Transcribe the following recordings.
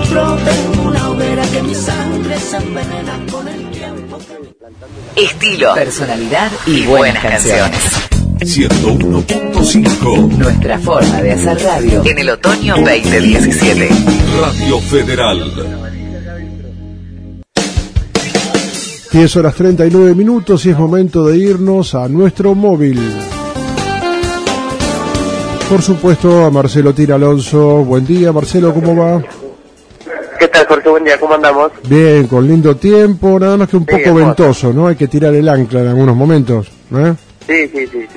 flote una hoguera que mi sangre se envenena con el tiempo. Estilo, personalidad y buenas canciones. 101.5. Nuestra forma de hacer radio en el otoño 2017. Radio Federal. 10:39 y es momento de irnos a nuestro móvil. Por supuesto, a Marcelo Tira Alonso. Buen día, Marcelo, ¿cómo va? ¿Qué tal, Jorge? Buen día, ¿cómo andamos? Bien, con lindo tiempo, nada más que un poco ventoso, ¿no? Hay que tirar el ancla en algunos momentos, ¿eh? Sí.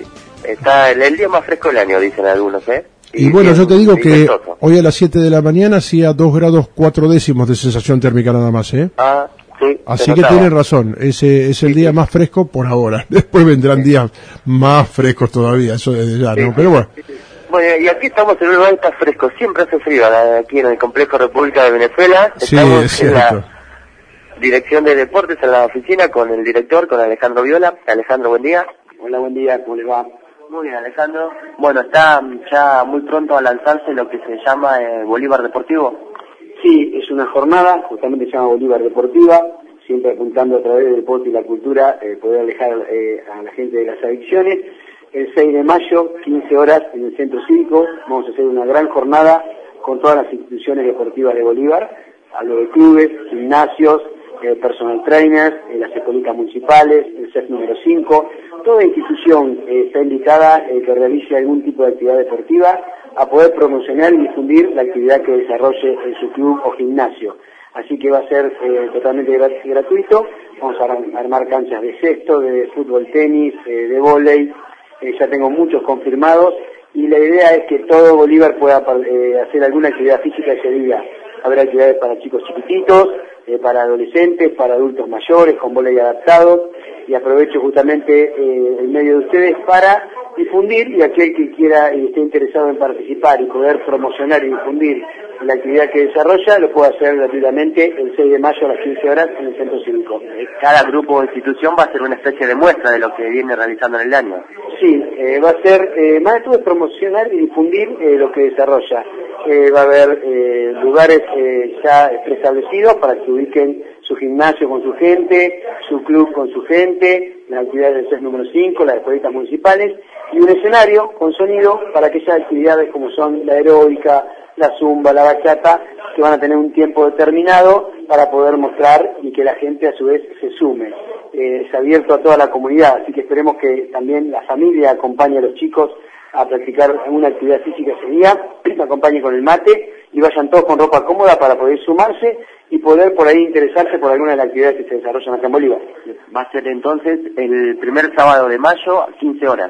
Está el día más fresco del año, dicen algunos, ¿eh? Y bueno, yo te digo que hoy a las 7 de la mañana hacía 2 grados 4 décimos de sensación térmica nada más, ¿eh? Ah, sí. Así que tienes razón, ese es el día más fresco por ahora. Después vendrán días más frescos todavía, eso desde ya, ¿no? Pero bueno. Bueno, y aquí estamos en un lugar que está fresco, siempre hace frío, aquí en el Complejo República de Venezuela. Sí, estamos es cierto. En la Dirección de Deportes, en la oficina, con el director, con Alejandro Viola. Alejandro, buen día. Hola, buen día, ¿cómo le va? Muy bien, Alejandro. Bueno, está ya muy pronto a lanzarse lo que se llama Bolívar Deportivo. Sí, es una jornada, justamente se llama Bolívar Deportiva, siempre apuntando a través del deporte y la cultura, poder alejar a la gente de las adicciones. El 6 de mayo, 15 horas, en el Centro Cívico, vamos a hacer una gran jornada con todas las instituciones deportivas de Bolívar, hablo de clubes, gimnasios, personal trainers, las escuelitas municipales, el CEF número 5, toda institución está invitada que realice algún tipo de actividad deportiva a poder promocionar y difundir la actividad que desarrolle en su club o gimnasio. Así que va a ser totalmente gratuito, vamos a armar canchas de cesto, de fútbol, tenis, de vóley, ya tengo muchos confirmados y la idea es que todo Bolívar pueda hacer alguna actividad física ese día. Habrá actividades para chicos chiquititos, para adolescentes, para adultos mayores, con vóley adaptado, y aprovecho justamente el medio de ustedes para difundir, y aquel que quiera y esté interesado en participar y poder promocionar y difundir la actividad que desarrolla, lo puede hacer gratuitamente el 6 de mayo a las 15 horas en el Centro Cívico. Cada grupo o institución va a ser una especie de muestra de lo que viene realizando en el año. Sí, va a ser, más de todo es promocionar y difundir lo que desarrolla. Va a haber lugares ya preestablecidos para que ubiquen su gimnasio con su gente, su club con su gente, las actividades del CES número 5, las escuelitas municipales, y un escenario con sonido para aquellas actividades como son la aeróbica, la zumba, la bachata, que van a tener un tiempo determinado para poder mostrar y que la gente a su vez se sume. Es abierto a toda la comunidad, así que esperemos que también la familia acompañe a los chicos a practicar alguna actividad física ese día, acompañe con el mate y vayan todos con ropa cómoda para poder sumarse y poder por ahí interesarse por alguna de las actividades que se desarrollan acá en Bolívar. Va a ser entonces el primer sábado de mayo a 15 horas.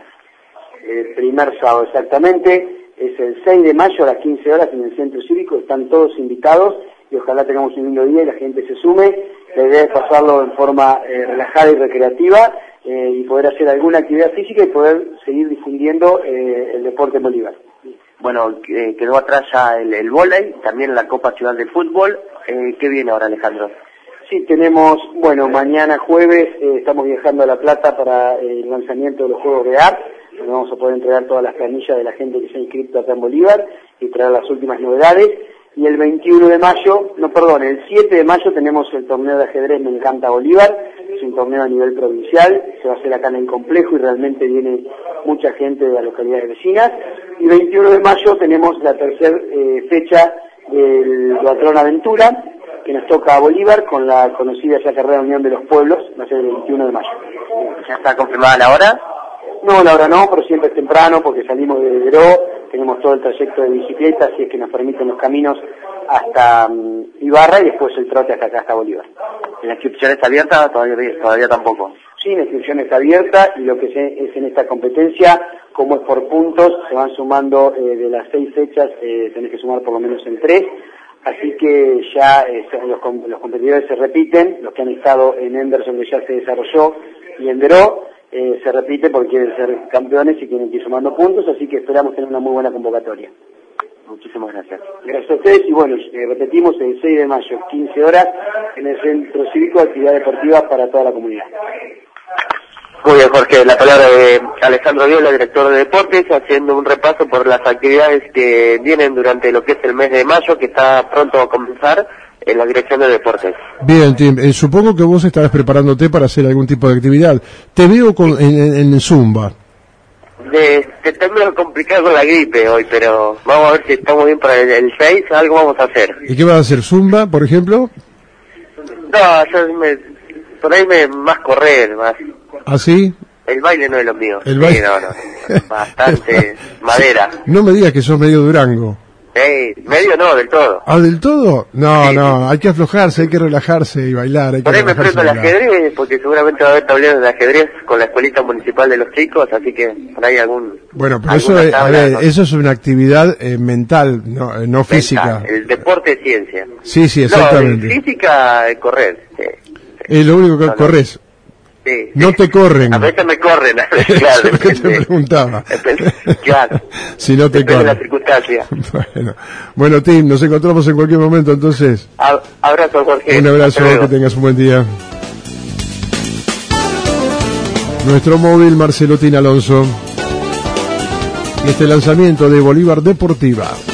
El primer sábado exactamente, es el 6 de mayo a las 15 horas en el Centro Cívico, están todos invitados y ojalá tengamos un lindo día y la gente se sume. La idea es pasarlo en forma relajada y recreativa y poder hacer alguna actividad física y poder seguir difundiendo el deporte en Bolívar. Bueno, quedó atrás ya el vóley, también la Copa Ciudad de Fútbol. ¿Qué viene ahora, Alejandro? Sí, tenemos, bueno, mañana jueves estamos viajando a La Plata para el lanzamiento de los Juegos de Art, donde vamos a poder entregar todas las planillas de la gente que se ha inscrito acá en Bolívar y traer las últimas novedades. Y el 7 de mayo tenemos el torneo de ajedrez Me Encanta Bolívar, es un torneo a nivel provincial, se va a hacer acá en el complejo y realmente viene mucha gente de las localidades vecinas. Y 21 de mayo tenemos la tercera fecha del Duatlón Aventura, que nos toca a Bolívar con la conocida ya carrera Unión de los Pueblos, va a ser el 21 de mayo. ¿Ya está confirmada la hora? No, la hora no, pero siempre es temprano porque salimos de Deró, tenemos todo el trayecto de bicicleta, así es que nos permiten los caminos hasta Ibarra y después el trote hasta acá, hasta Bolívar. ¿La inscripción está abierta? Todavía tampoco. Sí, la inscripción está abierta y lo que es en esta competencia, como es por puntos, se van sumando de las 6 fechas, tenés que sumar por lo menos en 3. Así que ya los competidores se repiten, los que han estado en Henderson que ya se desarrolló y en Deró, se repite porque quieren ser campeones y quieren ir sumando puntos, así que esperamos tener una muy buena convocatoria. Muchísimas gracias. Gracias a ustedes y bueno, repetimos el 6 de mayo, 15 horas, en el Centro Cívico, actividad deportiva para toda la comunidad. Muy bien, Jorge, la palabra de Alejandro Viola, director de deportes, haciendo un repaso por las actividades que vienen durante lo que es el mes de mayo, que está pronto a comenzar en la dirección de deportes. Bien, Tim, supongo que vos estarás preparándote para hacer algún tipo de actividad. Te veo en Zumba. Está medio complicado con la gripe hoy, pero vamos a ver si estamos bien para el 6, algo vamos a hacer. ¿Y qué vas a hacer? ¿Zumba, por ejemplo? No, por ahí más correr, más. ¿Ah, sí? El baile no es lo mío. El baile. Sí, no. Bastante madera. No me digas que sos medio Durango. Medio no, del todo. ¿Ah, del todo? No, Sí. no, hay que aflojarse, hay que relajarse y bailar. Hay que Por ahí me relajarse prendo y el bailar. ajedrez, porque seguramente va a haber tableros de ajedrez con la escuelita municipal de los chicos, así que por ahí algún... Bueno, pero alguna eso, tabla, ¿no? eso es una actividad mental, no física. Mental. El deporte es ciencia. Sí, exactamente. No, física, correr. Sí. Es lo único que No. corres. Sí, No sí. te corren. A veces me corren, claro. Eso es lo que te depende. preguntaba. Claro. Si no te Depende de la corren. circunstancia. Bueno, Tim, nos encontramos en cualquier momento, entonces. Abrazo, Jorge. Un abrazo, Hasta luego. que tengas un buen día. Nuestro móvil, Marcelotín Alonso. Y este lanzamiento de Bolívar Deportiva.